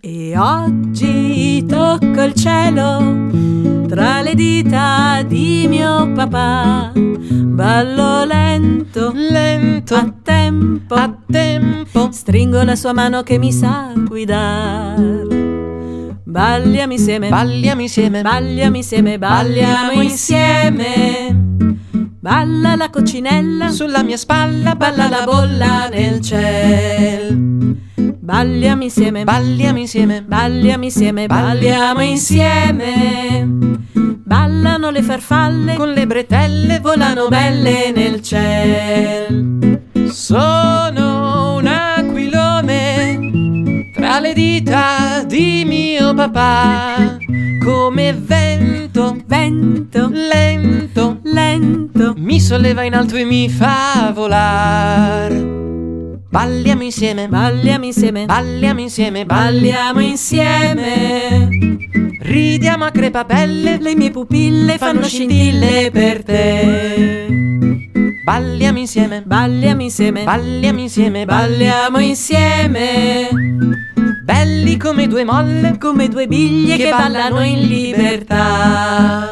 E oggi tocco il cielo tra le dita di mio papà. Ballo lento, lento, a tempo, a tempo. Stringo la sua mano che mi sa guidar. Balliamo insieme, balliamo insieme, balliamo insieme, balliamo insieme. Balla la coccinella sulla mia spalla, balla la bolla nel ciel. Balliamo insieme, balliamo insieme, balliamo insieme, balliamo insieme. Ballano le farfalle con le bretelle, volano belle nel ciel. Sono un aquilone tra le dita di mio papà, come vento, vento, lento, lento, mi solleva in alto e mi fa volar. Balliamo insieme, balliamo insieme, balliamo insieme, balliamo insieme. Ridiamo a crepapelle, le mie pupille fanno scintille per te. Balliamo insieme, balliamo insieme, balliamo insieme, balliamo insieme. Belli come due molle, come due biglie che ballano in libertà.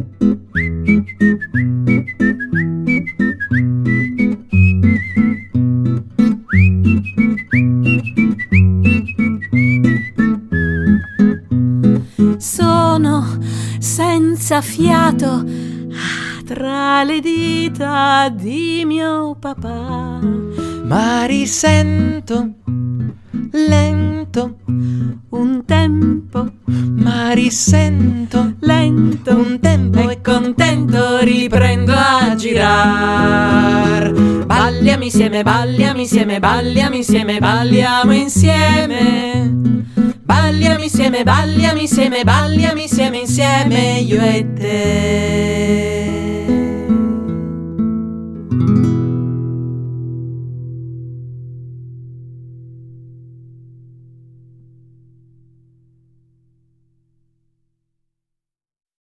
Sono senza fiato tra le dita di mio papà, ma risento lento un tempo, ma risento lento un tempo, e contento riprendo a girar. Balliamo insieme, balliamo insieme, balliamo insieme, balliamo insieme. Balliamo insieme, balliamo insieme, balliamo insieme, insieme io e te.